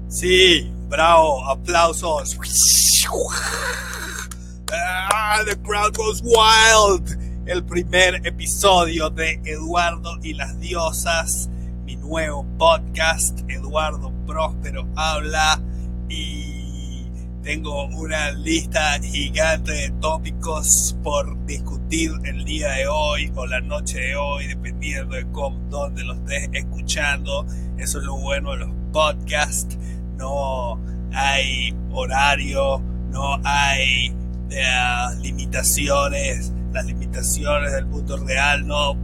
Sí, bravo, aplausos. The crowd goes wild. El primer episodio de Eduardo y las Diosas, mi nuevo podcast. Eduardo Próspero habla y tengo una lista gigante de tópicos por discutir el día de hoy o la noche de hoy, dependiendo de dónde lo estés escuchando. Eso es lo bueno de los podcasts. No hay horario, no hay limitaciones. Las limitaciones del mundo real no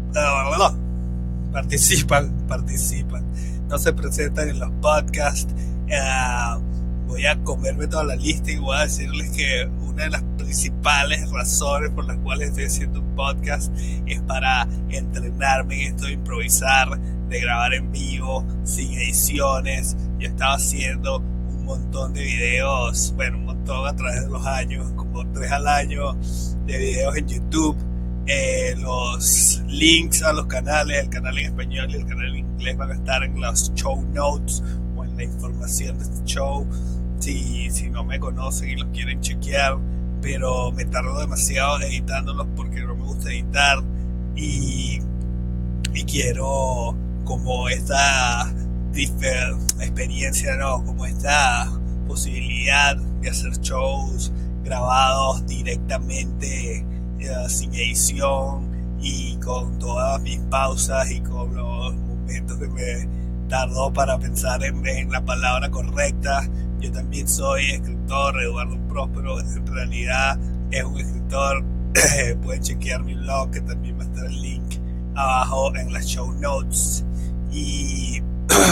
participan, no se presentan en los podcasts. Voy a comerme toda la lista y voy a decirles que una de las principales razones por las cuales estoy haciendo un podcast es para entrenarme en esto de improvisar, de grabar en vivo, sin ediciones. Yo estaba haciendo un montón de videos, un montón a través de los años, como 3 al año de videos en YouTube. Los links a los canales, el canal en español y el canal en inglés, van a estar en los show notes o en la información de este show, si no me conocen y los quieren chequear. Pero me tardo demasiado editándolos porque no me gusta editar y quiero como esta experiencia, como esta posibilidad de hacer shows grabados directamente, sin edición y con todas mis pausas y con los momentos que me tardó para pensar en la palabra correcta. Yo también soy escritor. Eduardo Próspero en realidad es un escritor. Pueden chequear mi blog, que también va a estar el link abajo en las show notes. Y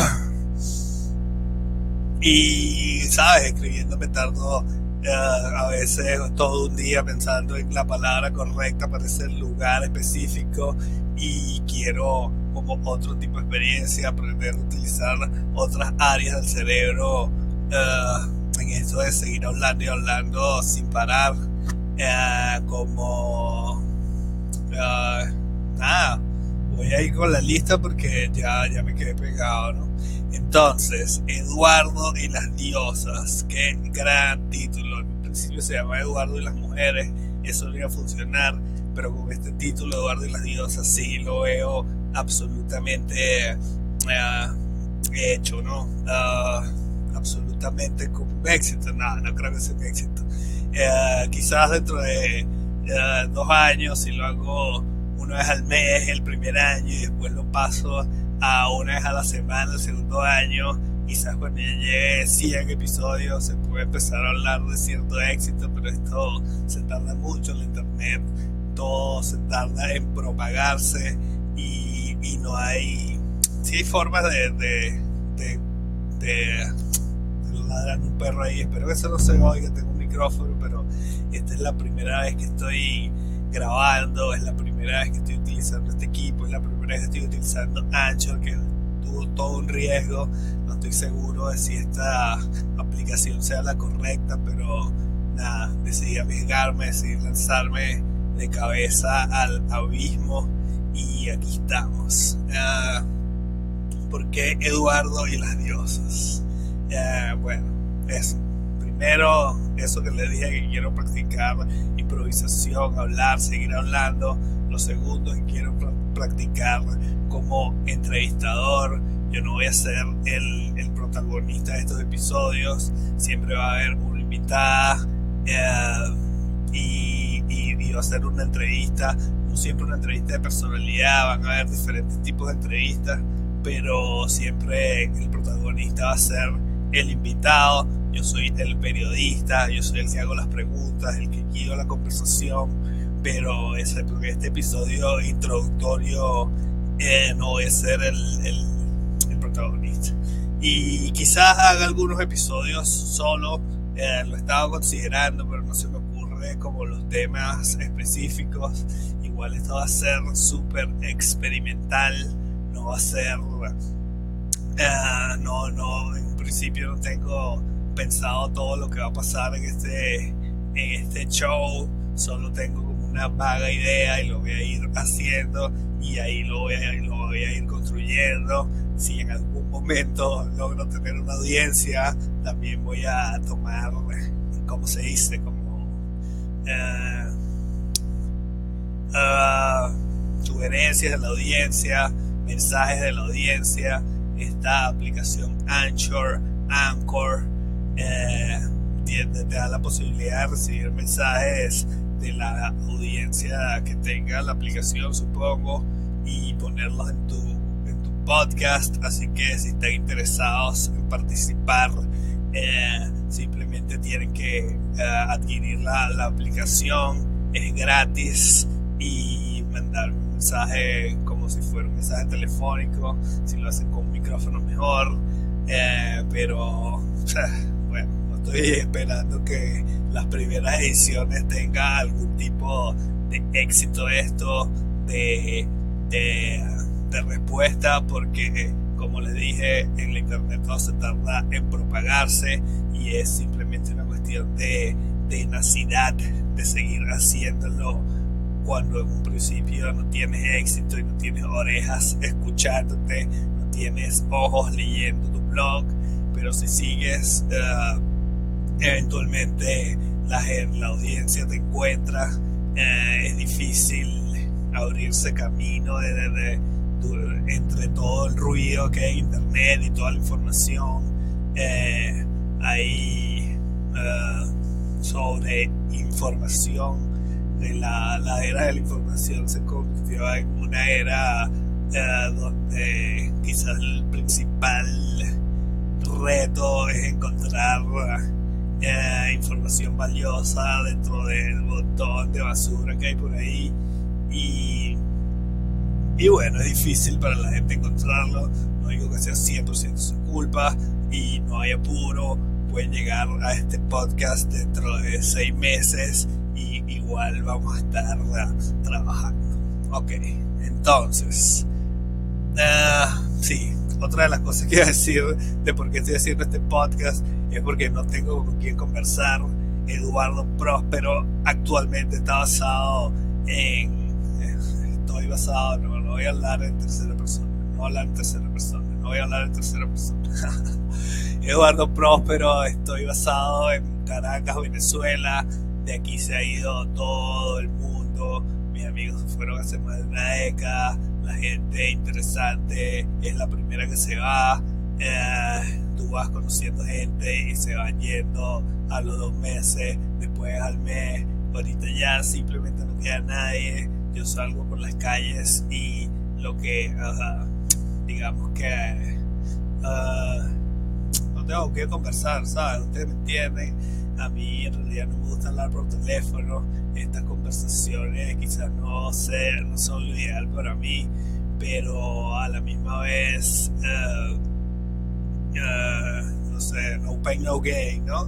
sabes, escribiendo me tardo a veces todo un día pensando en la palabra correcta para ese lugar específico, y quiero como otro tipo de experiencia, aprender a utilizar otras áreas del cerebro en esto de seguir hablando y hablando sin parar. Nada, voy a ir con la lista porque ya me quedé pegado, ¿no? Entonces, Eduardo y las Diosas, qué gran título. En principio se llama Eduardo y las Mujeres, eso no iba a funcionar, pero con este título, Eduardo y las Diosas, sí lo veo absolutamente hecho, ¿no? Absolutamente como un éxito. No creo que sea un éxito. Quizás dentro de 2 años, si lo hago una vez al mes el primer año y después lo paso a una vez a la semana el segundo año, quizás cuando llegue 100 episodios se puede empezar a hablar de cierto éxito, pero esto se tarda mucho en la internet, todo se tarda en propagarse y no hay, sí hay formas de ladrar un perro ahí. Espero que eso no se oiga, tengo un micrófono, pero esta es la primera vez que estoy grabando, es la primera vez que estoy utilizando este equipo, es la primera vez que estoy utilizando Anchor, que tuvo todo un riesgo. No estoy seguro de si esta aplicación sea la correcta, pero nada, decidí arriesgarme, decidí lanzarme de cabeza al abismo y aquí estamos. ¿Por qué Eduardo y las Diosas? Eso. Primero, eso que les dije, que quiero practicar improvisación, hablar, seguir hablando. Lo segundo, que quiero practicar como entrevistador. Yo no voy a ser el protagonista de estos episodios. Siempre va a haber una invitada y va a ser una entrevista, no siempre una entrevista de personalidad. Van a haber diferentes tipos de entrevistas, pero siempre el protagonista va a ser el invitado. Yo soy el periodista, yo soy el que hago las preguntas, el que guío la conversación, pero porque este episodio introductorio no voy a ser el protagonista. Y quizás haga algunos episodios solo, lo estaba considerando, pero no se me ocurre como los temas específicos. Igual esto va a ser súper experimental, no va a ser en principio no tengo pensado todo lo que va a pasar en este show. Solo tengo como una vaga idea y lo voy a ir haciendo, y ahí lo voy a ir construyendo. Si en algún algún momento logro tener una audiencia, también voy a tomar, ¿cómo se dice? Como sugerencias de la audiencia, mensajes de la audiencia. Esta aplicación Anchor te da la posibilidad de recibir mensajes de la audiencia que tenga la aplicación, supongo, y ponerlos en tu podcast. Así que si están interesados en participar, simplemente tienen que adquirir la aplicación. Es gratis y mandar un mensaje como si fuera un mensaje telefónico. Si lo hacen con un micrófono, mejor. Pero bueno, estoy esperando que las primeras ediciones tenga algún tipo de éxito esto, de respuesta, porque como les dije, en la internet todo se tarda en propagarse y es simplemente una cuestión de tenacidad, de seguir haciéndolo cuando en un principio no tienes éxito y no tienes orejas escuchándote, no tienes ojos leyendo tu blog, pero si sigues, eventualmente la audiencia te encuentra. Es difícil abrirse camino entre todo el ruido que hay en internet y toda la información. Hay sobre información. La era de la información se convirtió en una era donde quizás el principal reto es encontrar información valiosa dentro del montón de basura que hay por ahí, y bueno, es difícil para la gente encontrarlo. No digo que sea 100% su culpa y no hay apuro, pueden llegar a este podcast dentro de 6 meses y igual vamos a estar trabajando. Ok, entonces sí, otra de las cosas que iba a decir de por qué estoy haciendo este podcast es porque no tengo con quién conversar. Eduardo Próspero actualmente está basado no voy a hablar en tercera persona, Eduardo Próspero, estoy basado en Caracas, Venezuela. De aquí se ha ido todo el mundo, mis amigos se fueron hace más de una década, la gente interesante es la primera que se va. Tú vas conociendo gente y se van yendo a los 2 meses, después al mes. Ahorita ya simplemente no queda nadie. Yo salgo por las calles y lo que digamos que no tengo que conversar, ¿sabes? Ustedes me entienden. A mí en realidad no me gusta hablar por teléfono. Estas conversaciones quizás no son lo ideal para mí, pero a la misma vez no sé, no pain no gain, ¿no?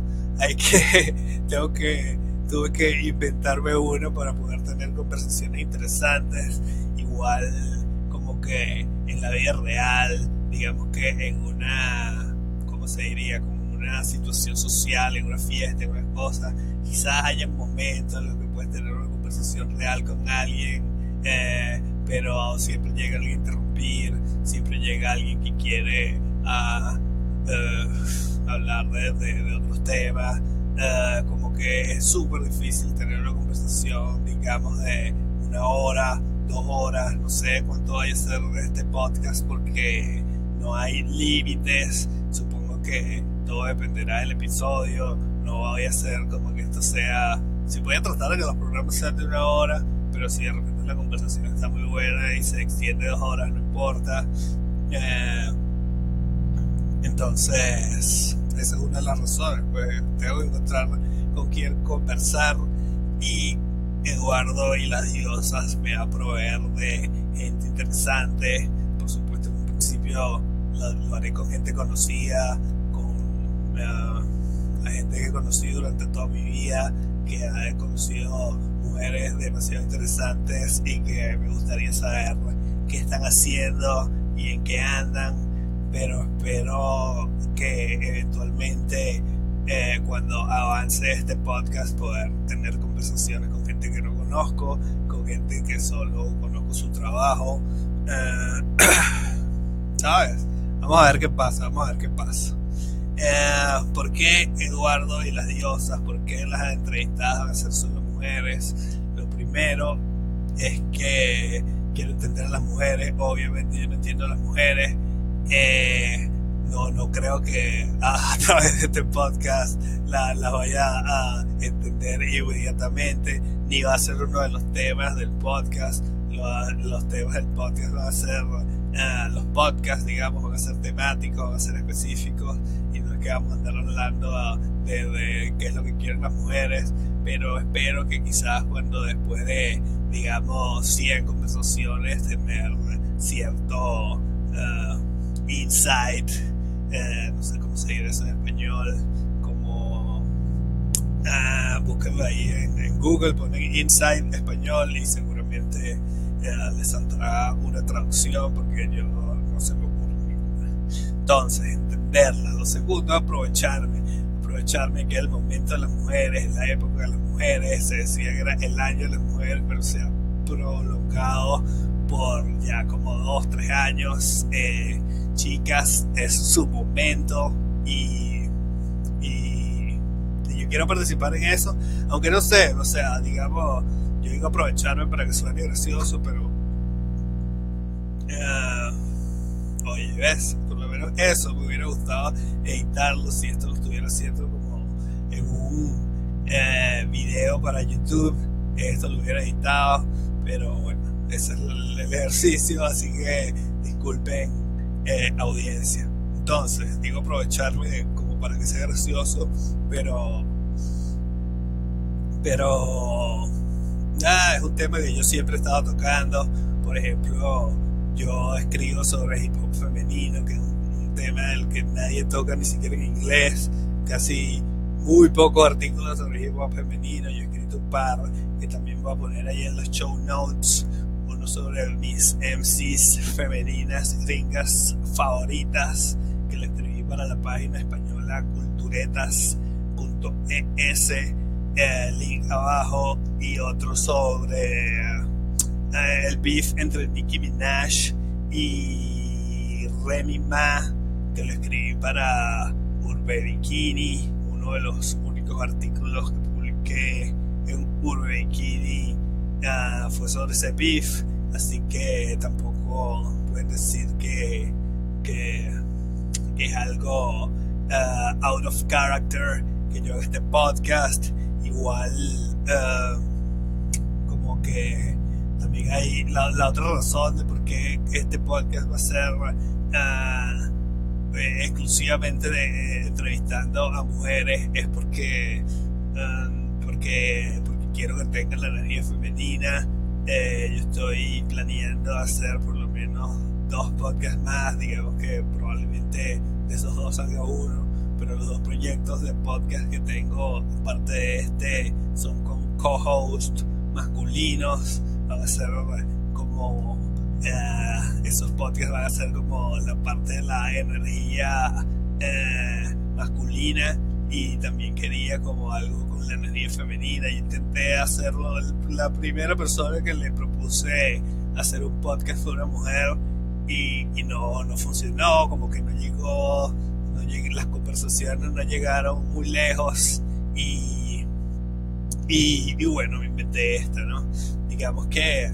Tuve que inventarme uno para poder tener conversaciones interesantes. Igual como que en la vida real, digamos que en una, ¿cómo se diría? Como una situación social, en una fiesta, en una cosa, quizás haya momentos en los que puedes tener una conversación real con alguien, pero siempre llega alguien a interrumpir, siempre llega alguien que quiere hablar de otros temas. Como que es súper difícil tener una conversación, digamos, de 1 hora, 2 horas, no sé cuánto vaya a ser este podcast, porque no hay límites. Supongo que todo dependerá del episodio. No voy a hacer como que esto sea, si voy a tratar de que los programas sean de 1 hora, pero si de repente la conversación está muy buena y se extiende 2 horas, no importa. Entonces esa es una de las razones, pues tengo que encontrar con quién conversar, y Eduardo y las diosas me va a proveer de gente interesante. Por supuesto, en un principio lo haré con gente conocida, con la gente que he conocido durante toda mi vida, que he conocido mujeres demasiado interesantes y que me gustaría saber qué están haciendo y en qué andan, pero espero que eventualmente cuando avance este podcast poder tener conversaciones con gente que no conozco, con gente que solo conozco su trabajo, ¿sabes? Vamos a ver qué pasa, ¿Por qué Eduardo y las diosas? ¿Por qué las entrevistadas van a ser solo mujeres? Lo primero es que quiero entender a las mujeres. Obviamente yo no entiendo a las mujeres. No creo que a través de este podcast las vaya a entender inmediatamente, ni va a ser uno de los temas del podcast. Los temas del podcast van a ser los podcasts, digamos, van a ser temáticos, van a ser específicos, y no es que vamos a andar hablando de qué es lo que quieren las mujeres, pero espero que quizás cuando después de, digamos, 100 conversaciones tener cierto insight, no sé cómo se dice eso en español, como búsquenlo ahí en Google, ponen insight español y seguramente les saldrá una traducción, porque yo no se me ocurre ninguna. Entonces, entenderla. Lo segundo, aprovecharme que el momento de las mujeres, la época de las mujeres, se decía que era el año de las mujeres, pero se ha prolongado por ya como 2-3 años. Chicas, es su momento, y yo quiero participar en eso, aunque no sé, o sea, digamos, yo digo aprovecharme para que suene gracioso, pero oye, ves, por lo menos eso me hubiera gustado editarlo si esto lo estuviera haciendo como en un video para YouTube. Esto lo hubiera editado, pero bueno, ese es el ejercicio, así que disculpen, audiencia. Entonces digo aprovecharme como para que sea gracioso, pero es un tema que yo siempre he estado tocando. Por ejemplo, yo escribo sobre hip hop femenino, que es un tema del que nadie toca ni siquiera en inglés. Casi muy pocos artículos sobre hip hop femenino. Yo he escrito un par que también voy a poner ahí en los show notes. Uno sobre mis MCs femeninas gringas favoritas, que lo escribí para la página española culturetas.es, link abajo, y otro sobre el beef entre Nicki Minaj y Remy Ma, que lo escribí para Urbe Bikini. Uno de los únicos artículos que publiqué en Urbe Bikini fue sobre ese beef, así que tampoco pueden decir que es algo out of character que yo haga este podcast. Igual como que también hay la otra razón de por qué este podcast va a ser exclusivamente entrevistando a mujeres, es porque quiero que tengan la energía femenina. Yo estoy planeando hacer por lo menos 2 podcasts más, digamos que probablemente de esos 2 salga uno, pero los 2 proyectos de podcast que tengo aparte de este son con co-hosts masculinos. Van a ser como esos podcasts van a ser como la parte de la energía masculina, y también quería como algo con la energía femenina, y intenté hacerlo. La primera persona que le propuse hacer un podcast fue una mujer, y no funcionó, como que no llegó, las conversaciones no llegaron muy lejos, y bueno, me inventé esta, ¿no? Digamos que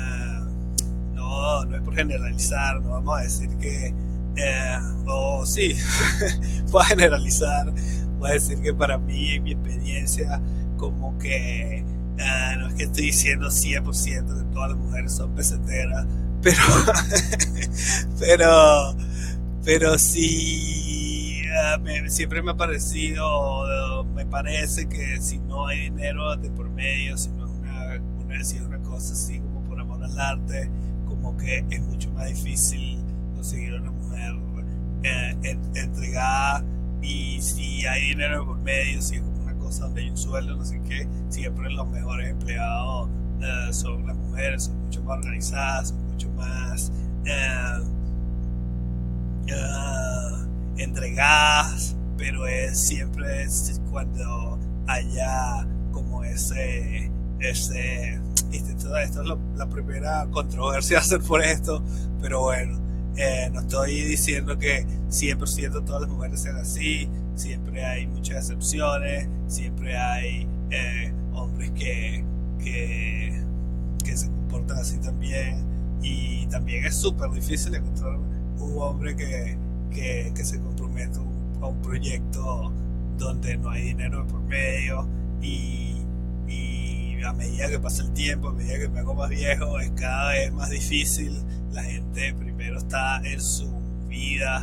no es por generalizar, no vamos a decir que sí, voy a generalizar, voy a decir que para mí, en mi experiencia, como que no es que estoy diciendo 100% que todas las mujeres son peseteras, pero sí, siempre me ha parecido, me parece que si no hay dinero de por medio, si no es una cosa así como por amor al arte, como que es mucho más difícil conseguir una mujer entregada. Y si hay dinero de por medio, si es como una cosa donde hay un sueldo, no sé qué, siempre los mejores empleados son las mujeres, son mucho más organizadas, son mucho más entregadas, pero siempre es cuando haya como ese esto es la primera controversia hacer por esto, pero bueno, No estoy diciendo que 100% todas las mujeres sean así, siempre hay muchas excepciones, siempre hay hombres que se comportan así también, y también es súper difícil encontrar un hombre que se comprometa a un proyecto donde no hay dinero de por medio, y a medida que pasa el tiempo, a medida que me hago más viejo, es cada vez más difícil. La gente primero está en su vida,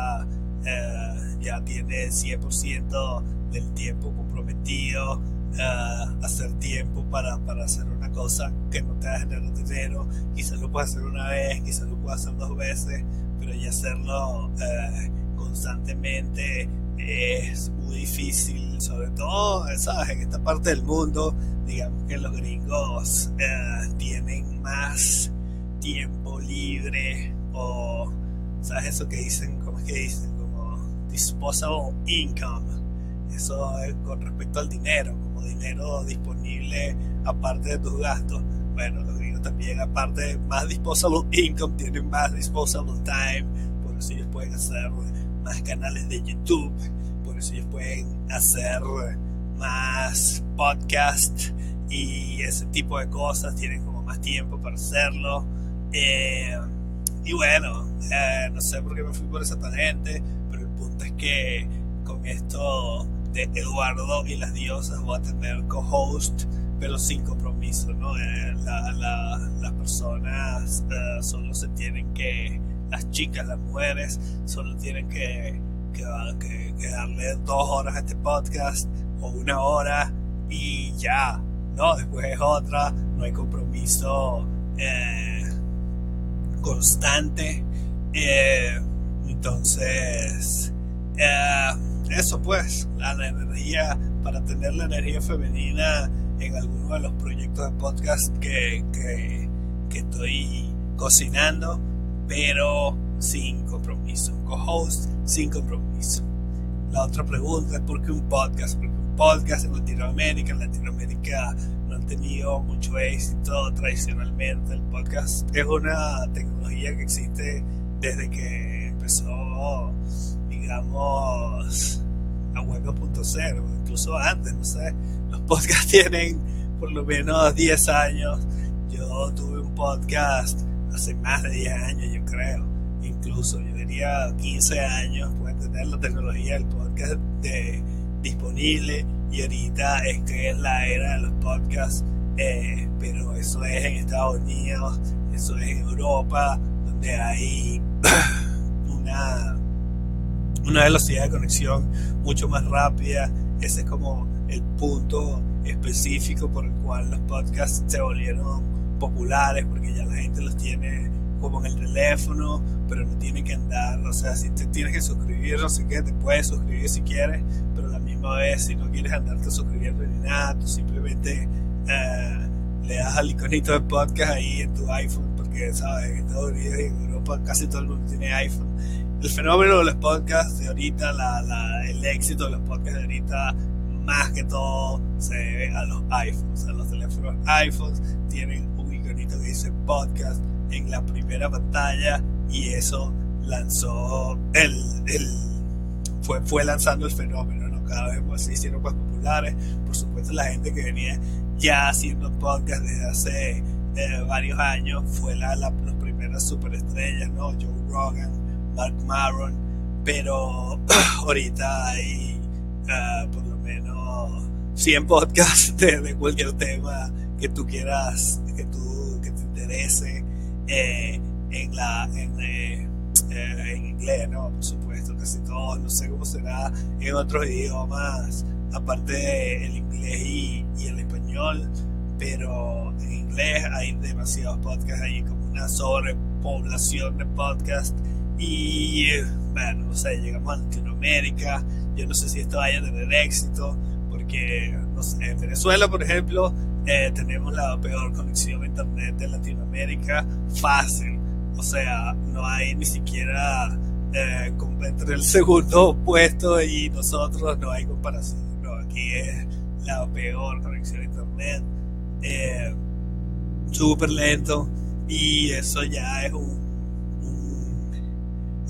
ya tiene 100% del tiempo comprometido, hacer tiempo para hacer una cosa que no te va a generar dinero. Quizás lo puedas hacer una vez, quizás lo puedas hacer 2 veces, pero ya hacerlo constantemente es muy difícil, sobre todo, ¿sabes? En esta parte del mundo, digamos que los gringos tienen más tiempo libre, o, ¿sabes? Eso que dicen, ¿cómo es que dicen? Como disposable income. Eso es con respecto al dinero, como dinero disponible aparte de tus gastos. Bueno, los gringos también, aparte de más disposable income, tienen más disposable time. Por eso ellos pueden hacer más canales de YouTube, por eso ellos pueden hacer más podcast y ese tipo de cosas. Tienen como más tiempo para hacerlo. Y bueno, no sé por qué me fui por esa tangente, pero el punto es que con esto de Eduardo y las diosas voy a tener co-host, pero sin compromiso, ¿no? Las personas solo se tienen que, las chicas, las mujeres, solo tienen que darle 2 horas a este podcast o 1 hora y ya, ¿no? Después es otra, no hay compromiso constante. Entonces, eso pues, la energía, para tener la energía femenina en alguno de los proyectos de podcast que estoy cocinando, pero sin compromiso. Co-host sin compromiso. La otra pregunta es ¿por qué un podcast? Porque un podcast en Latinoamérica no han tenido mucho éxito tradicionalmente. El podcast es una tecnología que existe desde que empezó, digamos, la web 2.0, incluso antes, no sé. Los podcasts tienen por lo menos 10 años. Yo tuve un podcast hace más de 10 años, yo creo. Incluso yo diría 15 años pueden tener la tecnología del podcast disponible, y ahorita es que es la era de los podcasts, pero eso es en Estados Unidos, eso es en Europa, donde hay una velocidad de conexión mucho más rápida. Ese es como el punto específico por el cual los podcasts se volvieron populares, porque ya la gente los tiene como en el teléfono, pero no tiene que andar, o sea, si te tienes que suscribir, no sé qué, te puedes suscribir si quieres, pero a la misma vez, si no quieres andarte suscribiendo ni nada, tú simplemente le das al iconito de podcast ahí en tu iPhone, porque sabes, en Estados Unidos y en Europa casi todo el mundo tiene iPhone. El fenómeno de los podcasts de ahorita, el éxito de los podcasts de ahorita, más que todo se debe a los iPhones. A los teléfonos iPhones tienen un iconito que dice podcast en la primera pantalla, y eso lanzó fue lanzando el fenómeno, ¿no? Cada vez más se hicieron más populares. Por supuesto, la gente que venía ya haciendo podcast desde hace varios años fue las primeras superestrellas, ¿no? Joe Rogan, Mark Maron, pero ahorita hay por lo menos 100 podcasts de cualquier tema que tú quieras, que te interese, en inglés, ¿no? Por supuesto, casi todos. No sé cómo será en otros idiomas aparte del inglés y el español, pero en inglés hay demasiados podcasts, hay como una sobrepoblación de podcasts. Y bueno, no sé, llegamos a Latinoamérica. Yo no sé si esto vaya a tener éxito, porque no sé, en Venezuela, por ejemplo, tenemos la peor conexión a internet de Latinoamérica, fácil. O sea, no hay ni siquiera entre el segundo puesto y nosotros no hay comparación, ¿no? Aquí es la peor conexión a internet, súper lento, y eso ya es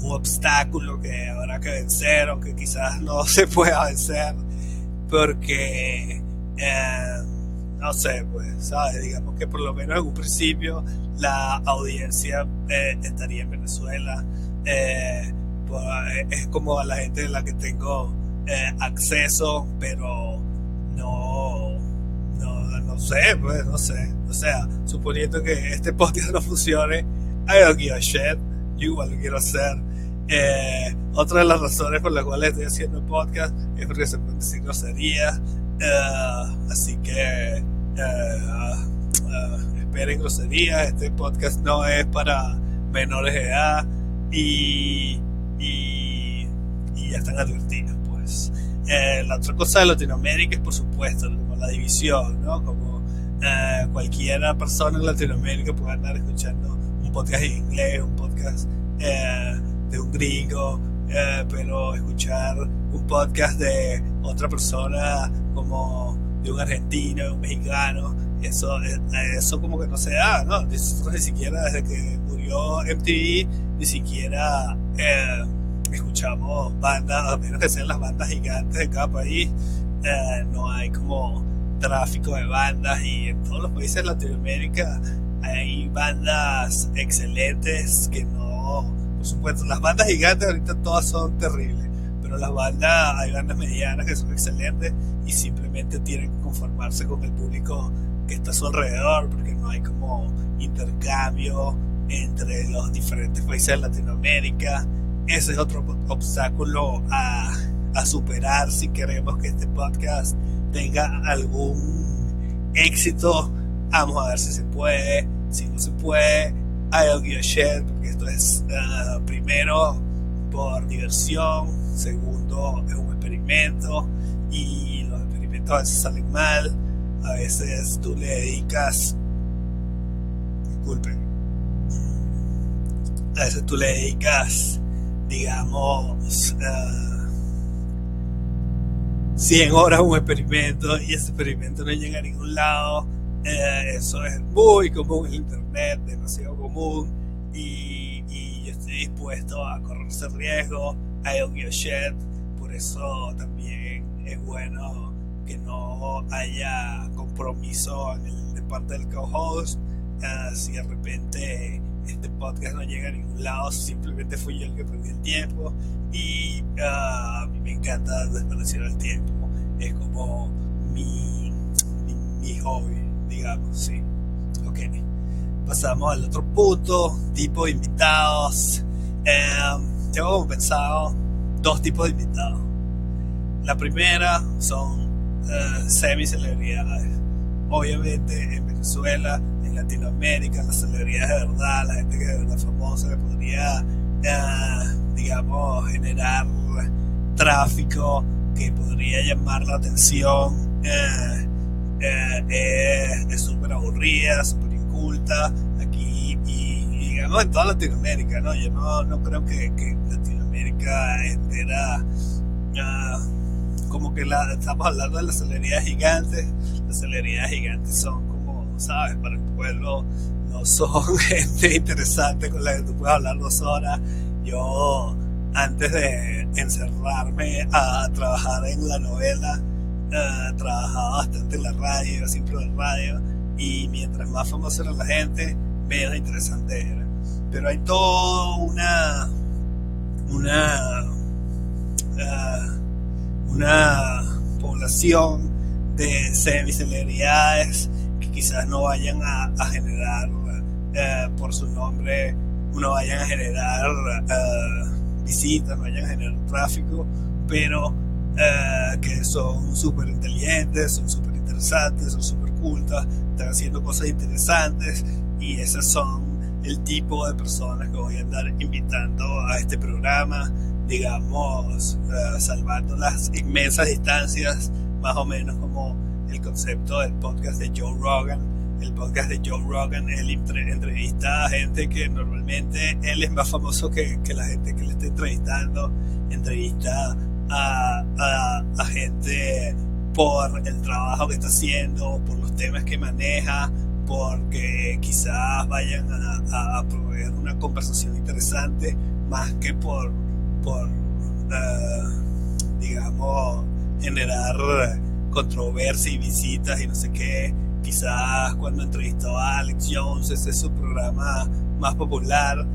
un obstáculo que habrá que vencer o que quizás no se pueda vencer porque no sé, pues, ¿sabes? Digamos que por lo menos en un principio la audiencia estaría en Venezuela. Pues, es como a la gente de la que tengo acceso, pero no sé, pues, no sé. O sea, suponiendo que este podcast no funcione, I don't give a shit. Yo igual lo quiero hacer. Otra de las razones por las cuales estoy haciendo el podcast es porque se pueden decir groserías. Así que esperen groserías. Este podcast no es para menores de edad y ya están advertidos, pues. La otra cosa de Latinoamérica es, por supuesto, como la división, ¿no? Como cualquiera persona en Latinoamérica puede andar escuchando un podcast en inglés, un podcast de un gringo, pero escuchar un podcast de otra persona como de un argentino, de un mexicano, eso como que no se da, ¿no? Nosotros ni siquiera desde que murió MTV, ni siquiera escuchamos bandas, a menos que sean las bandas gigantes de cada país, no hay como tráfico de bandas, y en todos los países de Latinoamérica hay bandas excelentes que no, por supuesto, las bandas gigantes ahorita todas son terribles, pero hay bandas medianas que son excelentes y simplemente tienen que conformarse con el público que está a su alrededor, porque no hay como intercambio entre los diferentes países de Latinoamérica. Ese es otro obstáculo a superar si queremos que este podcast tenga algún éxito. Vamos a ver si se puede. Si no se puede, I don't give a shit, porque esto es primero por diversión, segundo es un experimento y los experimentos a veces salen mal, a veces tú le dedicas, disculpen, a veces tú le dedicas, digamos, 100 horas a un experimento y ese experimento no llega a ningún lado. Eso es muy común en internet, demasiado común, y yo estoy dispuesto a correr ese riesgo. I don't give a shit. Por eso también es bueno que no haya compromiso de parte del co-host. Si de repente este podcast no llega a ningún lado, simplemente fui yo el que perdí el tiempo, y a mí me encanta desperdiciar el tiempo. Es como mi hobby, digamos, sí. Ok, pasamos al otro punto, tipo de invitados. Tengo pensado dos tipos de invitados. La primera son semi-celebridades. Obviamente en Venezuela, en Latinoamérica, las celebridades de verdad, la gente que de verdad famosa, que podría, digamos, generar tráfico, que podría llamar la atención, es súper aburrida, súper inculta aquí y digamos en toda Latinoamérica, ¿no? Yo no creo que Latinoamérica entera, como que estamos hablando de las celebridades gigantes. Las celebridades gigantes son como, ¿sabes? Para el pueblo no son gente interesante con la que tú puedes hablar 2 horas. Yo, antes de encerrarme a trabajar en la novela, trabajaba bastante en la radio, siempre en la radio, y mientras más famosa era la gente, menos interesante era. Pero hay toda una población de semi-celebridades que quizás no vayan a generar por su nombre, no vayan a generar visitas, no vayan a generar tráfico, pero que son súper inteligentes, son súper interesantes, son súper cultas, están haciendo cosas interesantes, y esas son el tipo de personas que voy a andar invitando a este programa, digamos, salvando las inmensas distancias, más o menos como el concepto del podcast de Joe Rogan. El podcast de Joe Rogan, él entrevista a gente que normalmente él es más famoso que la gente que le está entrevistando. Entrevista a gente por el trabajo que está haciendo, por los temas que maneja, porque quizás vayan a proveer una conversación interesante más que por digamos, generar controversia y visitas y no sé qué. Quizás cuando entrevistó a Alex Jones, ese es su programa más popular.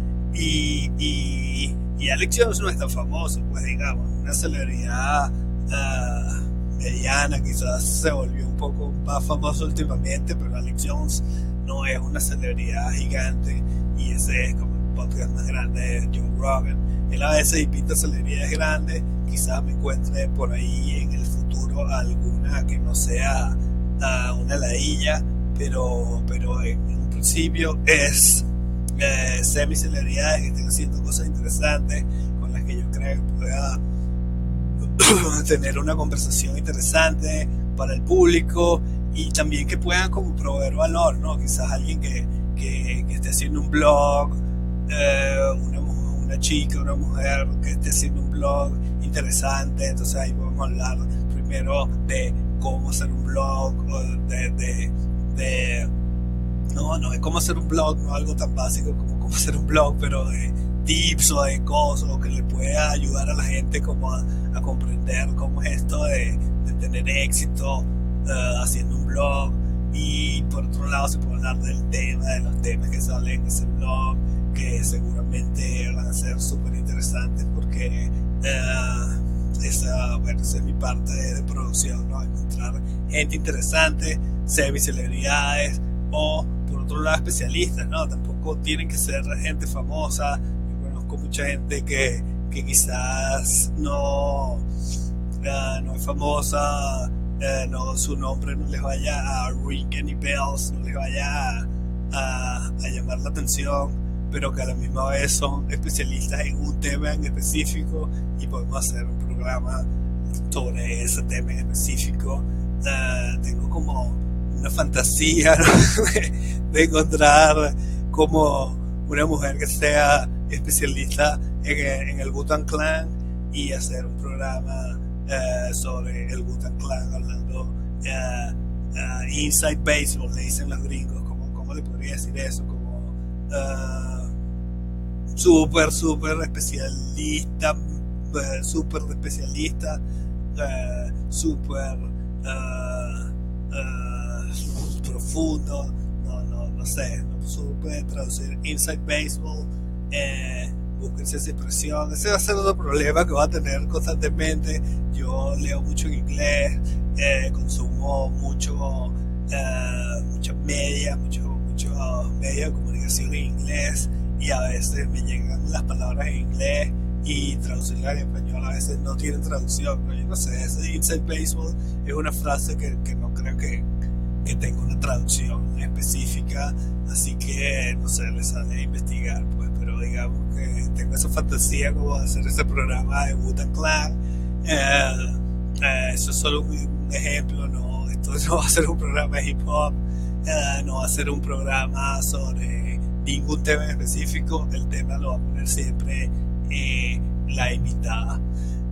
Y Alex Jones no es tan famoso, pues digamos, una celebridad mediana, quizás se volvió un poco más famoso últimamente, pero Alex Jones no es una celebridad gigante, y ese es como el podcast más grande de Joe Rogan. Él a veces invita a celebridades grandes, quizás me encuentre por ahí en el futuro alguna que no sea una ladilla, pero en un principio es semi-celebridades que estén haciendo cosas interesantes con las que yo creo que pueda tener una conversación interesante para el público, y también que puedan como proveer valor, ¿no? Quizás alguien que esté haciendo un blog, una chica, una mujer que esté haciendo un blog interesante, entonces ahí podemos hablar primero de cómo hacer un blog, no de cómo hacer un blog, no algo tan básico como cómo hacer un blog, pero de tips o de cosas que le pueda ayudar a la gente como a comprender cómo es esto de tener éxito haciendo un blog. Y por otro lado se puede hablar de los temas que salen en ese blog, que seguramente van a ser súper interesantes, porque esa es mi parte de producción, ¿no? Encontrar gente interesante, semi-celebridades, o por otro lado especialistas, ¿no? Tampoco tienen que ser gente famosa. Yo conozco mucha gente que quizás no es famosa, no, su nombre no les vaya a ring any bells, no les vaya a llamar la atención, pero que a la misma vez son especialistas en un tema en específico, y podemos hacer un programa sobre ese tema en específico. Tengo como una fantasía, ¿no? de encontrar como una mujer que sea especialista en el Wu-Tang Clan, y hacer un programa sobre el Wu-Tang Clan, hablando inside baseball, le dicen los gringos. ¿Cómo le podría decir eso? Como súper especialista, súper profundo, no sé, no se puede traducir inside baseball. Búsquense esa expresión. Ese va a ser otro problema que va a tener constantemente. Yo leo mucho en inglés, consumo mucha media, mucho media de comunicación en inglés, y a veces me llegan las palabras en inglés y traducirlas en español a veces no tienen traducción, ¿no? Yo no sé, ese inside baseball es una frase que no creo que tenga una traducción específica, así que no sé, les sale a investigar, pues. Pero digamos que tengo esa fantasía como de hacer ese programa de Wu-Tang Clan. Eso es solo un ejemplo, ¿no? Esto no va a ser un programa de hip hop, no va a ser un programa sobre ningún tema en específico. El tema lo va a poner siempre la invitada.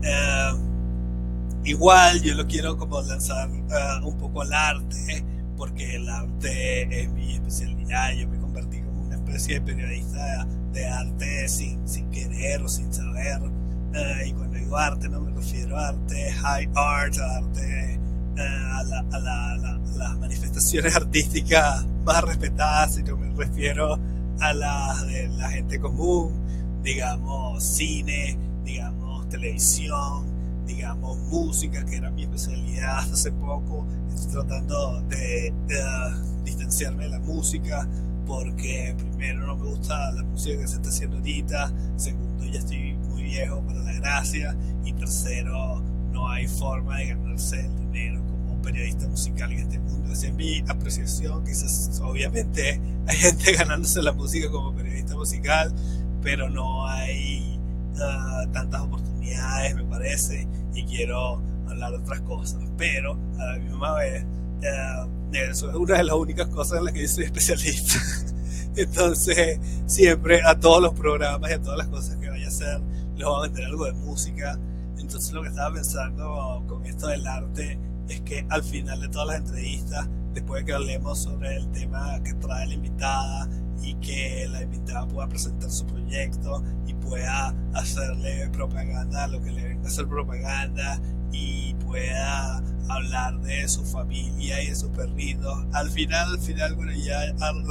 Igual yo lo quiero como lanzar un poco al arte, porque el arte es mi especialidad. Yo me convertí como una especie de periodista de arte sin querer o sin saber. Y cuando digo arte no me refiero a arte high art, a arte a las manifestaciones artísticas más respetadas, sino me refiero a las de la gente común, digamos cine, digamos televisión, digamos música, que era mi especialidad hasta hace poco. Estoy tratando de distanciarme de la música, porque primero no me gusta la música que se está haciendo ahorita, segundo ya estoy muy viejo para la gracia, y tercero no hay forma de ganarse el dinero como periodista musical en este mundo. Esa es mi apreciación. Quizás obviamente hay gente ganándose la música como periodista musical, pero no hay tantas oportunidades, me parece, y quiero hablar de otras cosas, pero a la misma vez eso es una de las únicas cosas en las que yo soy especialista. Entonces siempre a todos los programas y a todas las cosas que vaya a hacer les voy a meter algo de música. Entonces lo que estaba pensando con esto del arte es que al final de todas las entrevistas, después de que hablemos sobre el tema que trae la invitada y que la invitada pueda presentar su proyecto y pueda hacerle propaganda a lo que le venga a hacer propaganda y pueda hablar de su familia y de sus perritos. Al final, bueno, ya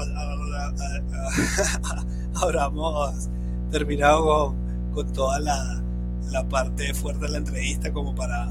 habremos terminado con toda la parte fuerte de la entrevista como para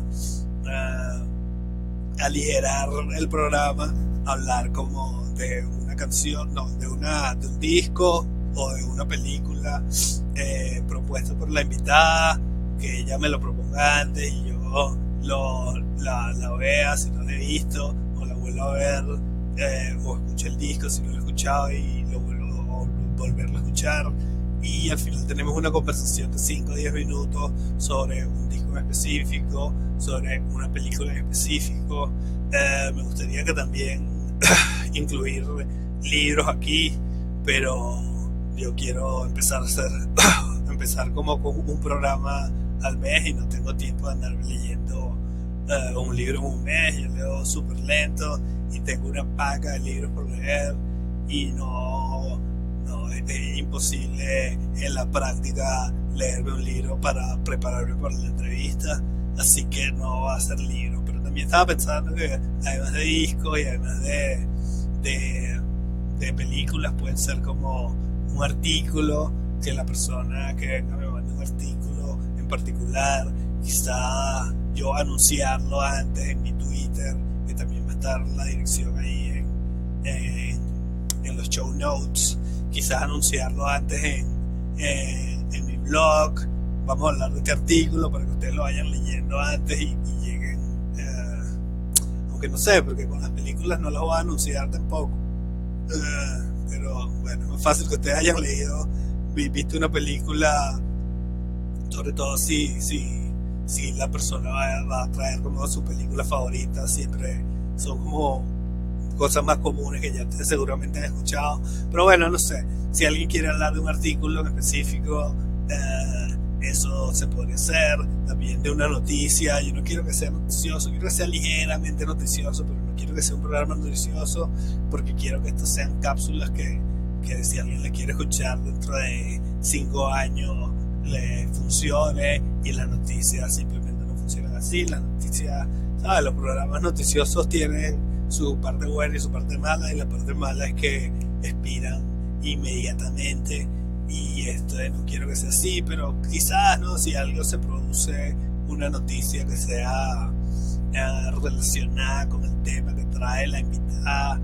aligerar el programa, hablar como de una canción, no, de un disco o de una película propuesta por la invitada, que ella me lo proponga antes y yo la vea si no la he visto, o la vuelvo a ver, o escucho el disco si no lo he escuchado y lo vuelvo a volverlo a escuchar, y al final tenemos una conversación de 5 o 10 minutos sobre un disco en específico, sobre una película en específico. Me gustaría que también incluir libros aquí, pero yo quiero empezar como con un programa al mes y no tengo tiempo de andar leyendo un libro en un mes. Yo leo súper lento y tengo una paca de libros por leer y no es imposible en la práctica leerme un libro para prepararme para la entrevista, así que no va a ser libro. Pero también estaba pensando que además de discos y además de películas, pueden ser como un artículo, que la persona que venga me mande un artículo en particular, quizá yo anunciarlo antes en mi Twitter, que también va a estar la dirección ahí en los show notes, quizás anunciarlo antes en mi blog. Vamos a hablar de este artículo para que ustedes lo vayan leyendo antes y lleguen, aunque no sé, porque con las películas no las voy a anunciar tampoco, pero bueno, es más fácil que ustedes hayan leído, visto una película, sobre todo si la persona va a traer como su película favorita. Siempre son como cosas más comunes que ya seguramente han escuchado, pero bueno, no sé, si alguien quiere hablar de un artículo en específico, eso se podría hacer. También de una noticia. Yo no quiero que sea noticioso, quiero que sea ligeramente noticioso, pero no quiero que sea un programa noticioso, porque quiero que estas sean cápsulas que si alguien le quiere escuchar dentro de 5 años le funcione, y las noticias simplemente no funcionan así. Las noticias, ¿sabes? Los programas noticiosos tienen su parte buena y su parte mala, y la parte mala es que expiran inmediatamente, y esto no quiero que sea así. Pero quizás, ¿no? Si algo se produce, una noticia que sea relacionada con el tema que trae la invitada,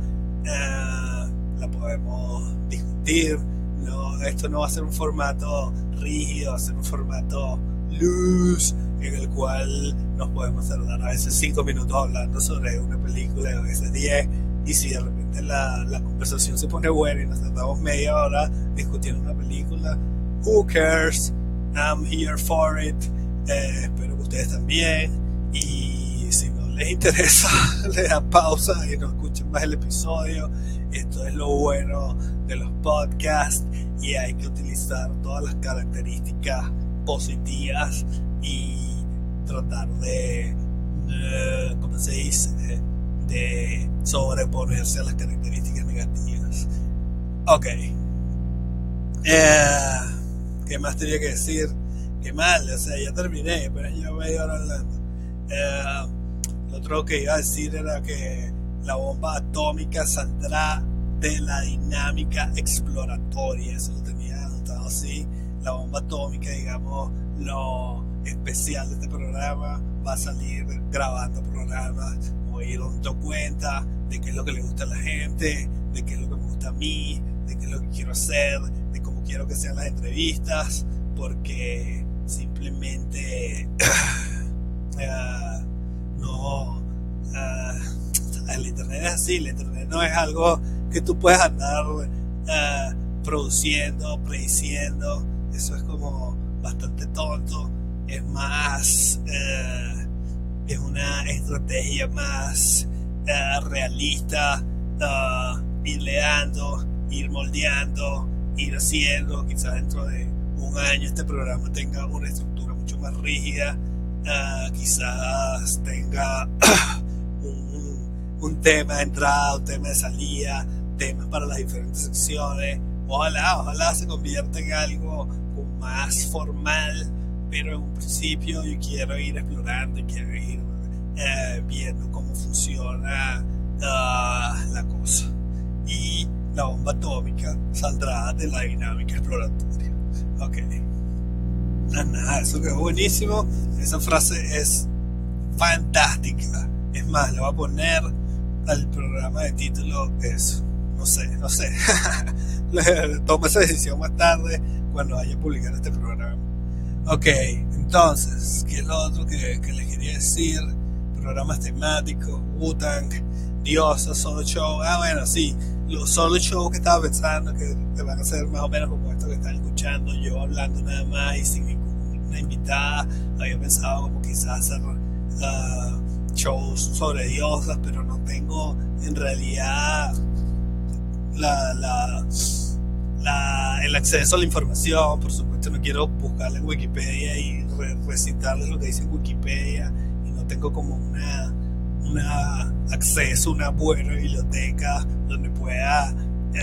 la podemos discutir. No, esto no va a ser un formato rígido, va a ser un formato loose, en el cual nos podemos tardar a veces 5 minutos hablando sobre una película, a veces 10, y si de repente la conversación se pone buena y nos tardamos media hora discutiendo una película, who cares, I'm here for it. Espero que ustedes también, y si no les interesa le dan pausa y no escuchen más el episodio. Esto es lo bueno de los podcasts, y hay que utilizar todas las características positivas y tratar de ¿cómo se dice? De sobreponerse a las características negativas. Ok. ¿Qué más tenía que decir? Qué mal, o sea, ya terminé, pero ya media hora hablando. Lo otro que iba a decir era que la bomba atómica saldrá de la dinámica exploratoria. Eso lo tenía anotado así. La bomba atómica, digamos, lo especial de este programa, va a salir grabando programas, voy a ir dando cuenta de qué es lo que le gusta a la gente, de qué es lo que me gusta a mí, de qué es lo que quiero hacer, de cómo quiero que sean las entrevistas, porque simplemente el internet es así. El internet no es algo que tú puedes andar produciendo, prediciendo. Eso es como bastante tonto. Es más, es una estrategia más realista, ir leando, ir moldeando, ir haciendo. Quizás dentro de un año este programa tenga una estructura mucho más rígida, quizás tenga un tema de entrada, un tema de salida, temas para las diferentes secciones, ojalá se convierta en algo más formal, pero en un principio yo quiero ir explorando y quiero ir viendo cómo funciona la cosa. Y la bomba atómica saldrá de la dinámica exploratoria. Ok. Nada, eso quedó buenísimo. Esa frase es fantástica. Es más, le voy a poner al programa de título eso. No sé. Tomo esa decisión más tarde cuando vaya a publicar este programa. Ok, entonces, ¿qué es lo otro que les quería decir? Programas temáticos, Wu-Tang, Diosa, solo show. Bueno, sí, los solo shows que estaba pensando que van a ser más o menos como esto que están escuchando, yo hablando nada más y sin ninguna invitada. Había pensado como quizás hacer shows sobre diosas, pero no tengo en realidad el acceso a la información. Por supuesto no quiero buscarla en Wikipedia y recitarles lo que dice en Wikipedia, y no tengo como una acceso a una buena biblioteca donde pueda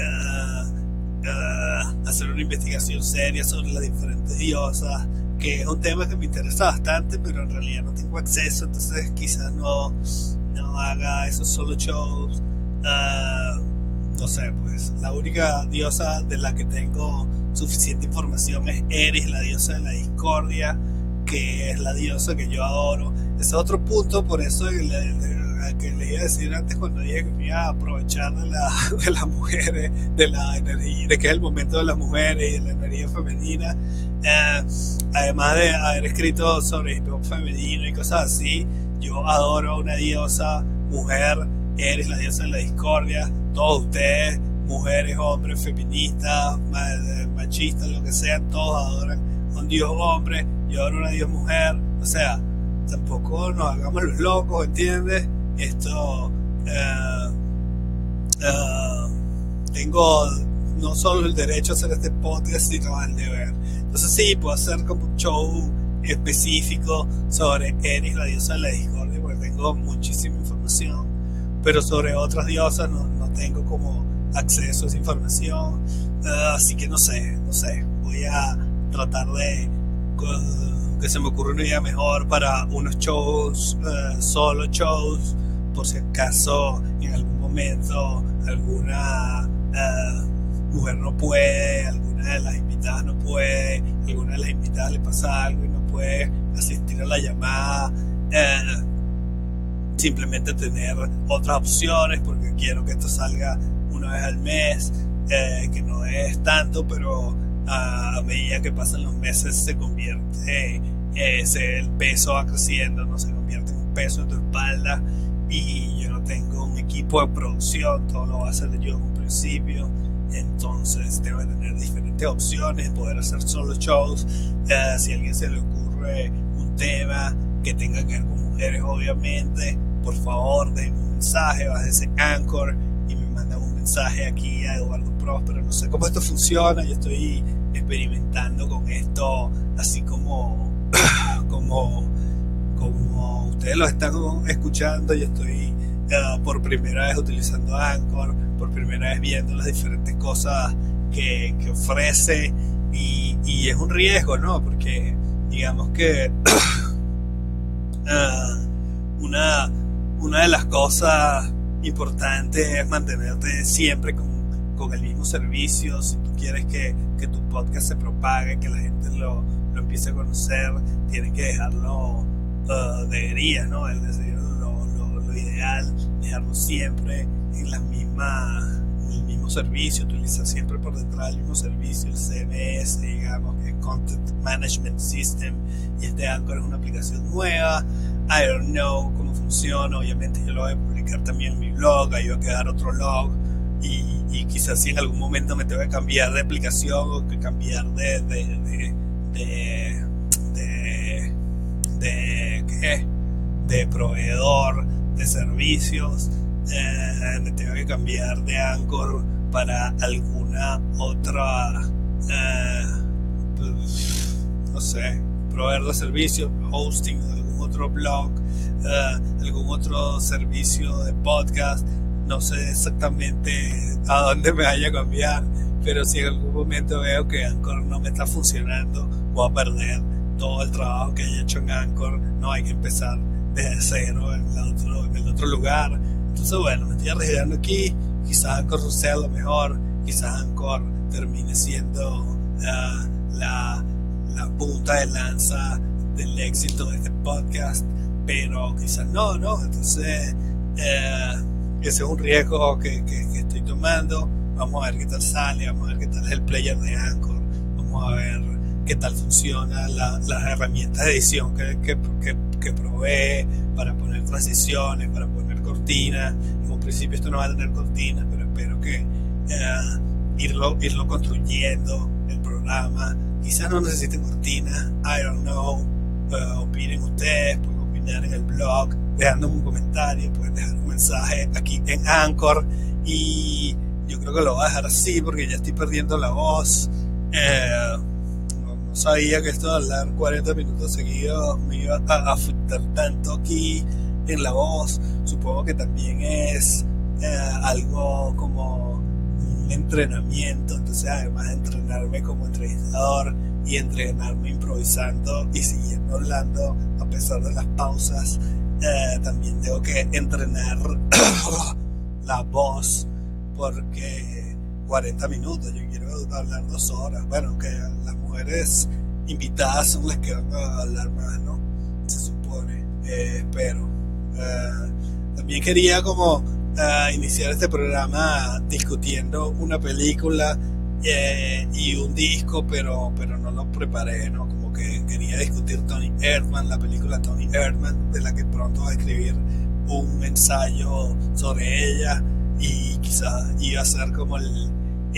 hacer una investigación seria sobre las diferentes diosas, que es un tema que me interesa bastante, pero en realidad no tengo acceso. Entonces quizás no haga esos solo shows. No sé, pues la única diosa de la que tengo suficiente información es Eris, la diosa de la discordia, que es la diosa que yo adoro. Ese es otro punto, por eso que le iba a decir antes cuando dije que me iba a aprovechar de las mujeres, de la energía, de que es el momento de las mujeres y de la energía femenina. Además de haber escrito sobre hip hop femenino y cosas así, yo adoro a una diosa mujer, Eris, la diosa de la discordia. Todos ustedes, mujeres, hombres, feministas, machistas, lo que sean, todos adoran a un dios hombre, yo adoro a una dios mujer. O sea, tampoco nos hagamos los locos, ¿entiendes? Esto, tengo no solo el derecho a hacer este podcast, sino el deber. Entonces sí, puedo hacer como un show específico sobre Eris, la diosa de la discordia, porque tengo muchísima información, pero sobre otras diosas no tengo como acceso a esa información. Así que no sé, voy a tratar de que se me ocurra una idea mejor para unos shows, solo shows, por si acaso en algún momento alguna mujer no puede, alguna de las invitadas no puede, alguna de las invitadas le pasa algo y no puede asistir a la llamada. Simplemente tener otras opciones, porque quiero que esto salga una vez al mes, que no es tanto, pero a medida que pasan los meses se convierte, el peso va creciendo, no se convierte en un peso en tu espalda, y yo no tengo un equipo de producción, todo lo voy a hacer yo en un principio. Entonces tengo que tener diferentes opciones, poder hacer solo shows. Si a alguien se le ocurre un tema que tenga que ver con mujeres, obviamente, por favor den un mensaje, bájense Anchor y me mandan un mensaje aquí a Eduardo Próspero. No sé cómo esto funciona, yo estoy experimentando con esto, así como ustedes lo están escuchando. Yo estoy por primera vez utilizando Anchor, por primera vez viendo las diferentes cosas que ofrece, y es un riesgo, ¿no? Porque digamos que una de las cosas importantes es mantenerte siempre con el mismo servicio. Si tú quieres que tu podcast se propague, que la gente lo empiece a conocer, tienes que dejarlo, deberías, ¿no? Es decir, lo ideal, dejarlo siempre en el mismo servicio, utilizar siempre por detrás del mismo servicio, el CMS, digamos, que es Content Management System, y este Anchor es una aplicación nueva. I don't know cómo funciona, obviamente yo lo voy a publicar también en mi blog, ahí va a quedar otro log, y quizás si en algún momento me tengo que cambiar de aplicación o que cambiar de proveedor de servicios, me tengo que cambiar de Anchor para alguna otra, no sé, proveedor de servicios, hosting, algún otro blog, algún otro servicio de podcast. No sé exactamente a dónde me vaya a cambiar, pero si en algún momento veo que Anchor no me está funcionando, voy a perder todo el trabajo que he hecho en Anchor. No, hay que empezar desde cero en el otro lugar. Entonces bueno, me estoy arriesgando aquí. Quizás Anchor sea lo mejor, quizás Anchor termine siendo la punta de lanza del éxito de este podcast, pero quizás no. Entonces ese es un riesgo que estoy tomando. Vamos a ver qué tal sale, vamos a ver qué tal es el player de Anchor, vamos a ver qué tal funciona las herramientas de edición que provee para poner transiciones, para poner cortinas. En un principio esto no va a tener cortinas, pero espero que irlo construyendo el programa. Quizás no necesiten cortinas, I don't know. Opinen ustedes, pueden opinar en el blog, dejándome un comentario, pueden dejar un mensaje aquí en Anchor, y yo creo que lo voy a dejar así porque ya estoy perdiendo la voz. No sabía que esto de hablar 40 minutos seguidos me iba a afectar tanto aquí en la voz. Supongo que también es algo como un entrenamiento. Entonces, además de entrenarme como entrevistador y entrenarme improvisando y siguiendo hablando a pesar de las pausas, también tengo que entrenar la voz, porque 40 minutos, yo quiero hablar 2 horas. Bueno, que las mujeres invitadas son las que van a hablar más, ¿no? Se supone, pero también quería como iniciar este programa discutiendo una película y un disco, pero no lo preparé, ¿no? Como que quería discutir Toni Erdmann, la película Toni Erdmann, de la que pronto va a escribir un ensayo sobre ella, y quizás iba a ser como el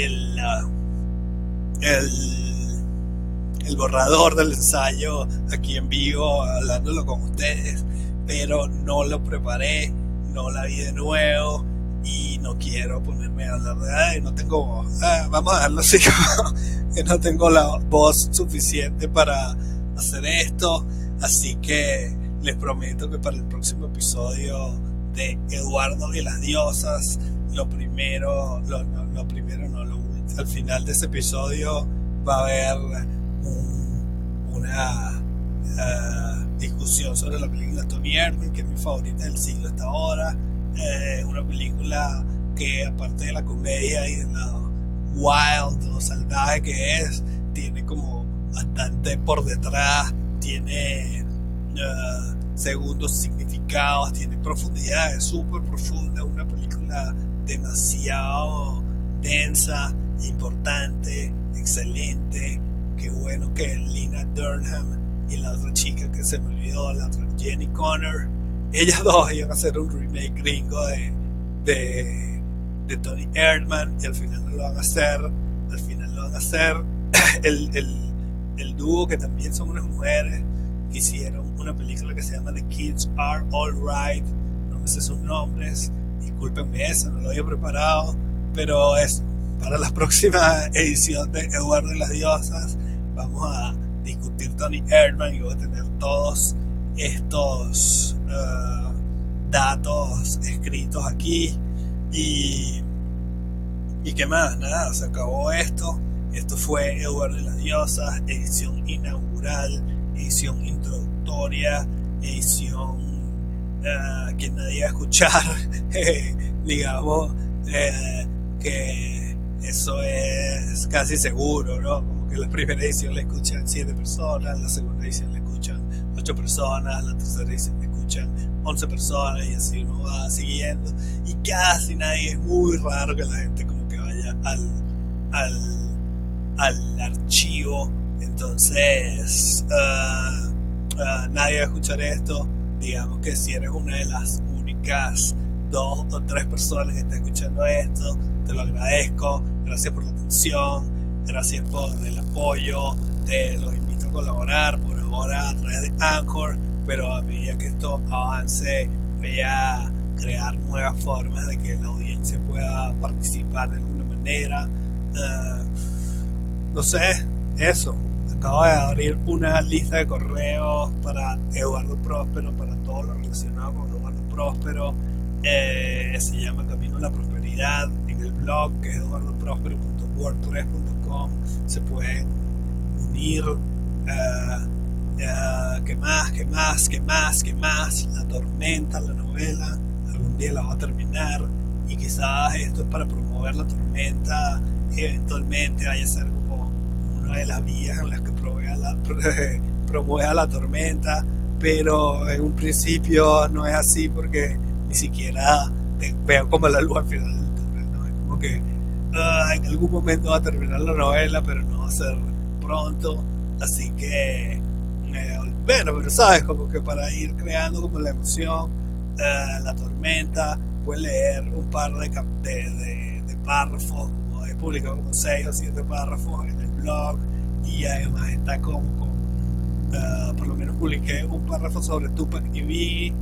borrador del ensayo aquí en vivo, hablándolo con ustedes, pero no lo preparé, no la vi de nuevo y no quiero ponerme a hablar de no tengo voz. Vamos a dejarlo así, que no tengo la voz suficiente para hacer esto, así que les prometo que para el próximo episodio de Eduardo y las Diosas, al final de ese episodio va a haber una discusión sobre la película Toni Erdmann, que es mi favorita del siglo hasta ahora. Una película que, aparte de la comedia y de lo wild o salvaje que es, tiene como bastante por detrás, tiene segundos significados, tiene profundidades súper profundas, una película demasiado densa, importante, excelente. Qué bueno que Lena Dunham y la otra chica que se me olvidó, la otra Jenny Connor, ellas dos iban a hacer un remake gringo de Toni Erdmann, y al final no lo van a hacer. El dúo, que también son unas mujeres, que hicieron una película que se llama The Kids Are Alright, no me sé sus nombres, discúlpenme, eso no lo había preparado, pero eso, para la próxima edición de Eduardo y las Diosas vamos a discutir Toni Erdmann, y voy a tener todos estos datos escritos aquí, y qué más, nada, se acabó esto fue Eduardo y las Diosas, edición inaugural, edición introductoria, edición que nadie va a escuchar. Digamos que eso es casi seguro, ¿no? Como que la primera edición la escuchan 7 personas, la segunda edición la escuchan 8 personas, la tercera edición la escuchan 11 personas, y así uno va siguiendo, y casi nadie, es muy raro que la gente como que vaya al archivo. Entonces nadie va a escuchar esto. Digamos que si eres una de las únicas 2 o 3 personas que está escuchando esto, te lo agradezco. Gracias por la atención, gracias por el apoyo, los invito a colaborar por ahora a través de Anchor, pero a medida que esto avance voy a crear nuevas formas de que la audiencia pueda participar de alguna manera. No sé, eso. Acabo de abrir una lista de correos para Eduardo Próspero, para todo lo relacionado con Eduardo Próspero. Se llama Camino la prosperidad en el blog, que es eduardoprospero.wordpress.com. Se pueden unir. ¿Qué más? La tormenta, la novela, algún día la va a terminar, y quizás esto es para promover la tormenta, y eventualmente vaya a ser como una de las vías en las que promueva la tormenta, pero en un principio no es así, porque ni siquiera veo como la luz al final del túnel, ¿no? Es como que en algún momento va a terminar la novela, pero no va a ser pronto, así que bueno, pero sabes, como que para ir creando como la emoción, la tormenta, puedes leer un par de párrafos, como he publicado como 6 o 7 párrafos en el blog, y además está por lo menos publiqué un párrafo sobre Tupac y Biggie,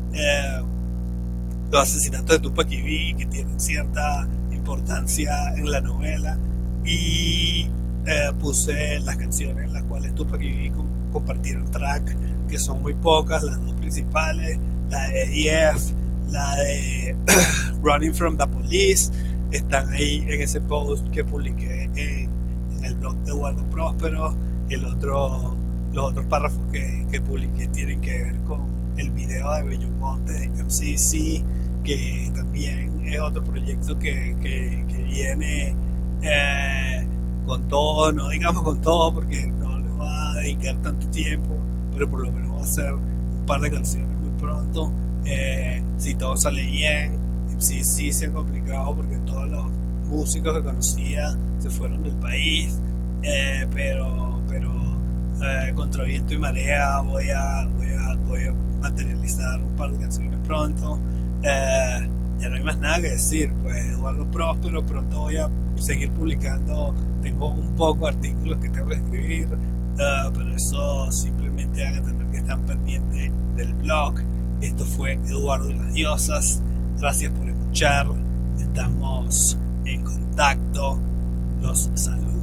los asesinatos de Tupac y Biggie, que tienen cierta importancia en la novela, y puse las canciones en las cuales Tupac y Biggie compartieron track, que son muy pocas, las dos principales, la de EF, la de Running from the Police, están ahí en ese post que publiqué en el blog de Eduardo Próspero. Los otros párrafos que publiqué tienen que ver con el video de Bellomonte de MCC, que también es otro proyecto que viene con todo, no digamos con todo porque no le va a dedicar tanto tiempo, pero por lo menos va a hacer un par de canciones muy pronto, si todo sale bien. Sí se ha complicado porque todos los músicos que conocía se fueron del país, pero contra viento y marea voy a materializar un par de canciones pronto. Ya no hay más nada que decir, pues Eduardo Próspero, pronto voy a seguir publicando, tengo un poco de artículos que tengo que escribir, pero eso simplemente hagan entender que están pendientes del blog. Esto fue Eduardo y las Diosas, gracias por escuchar, estamos en contacto, los saludos.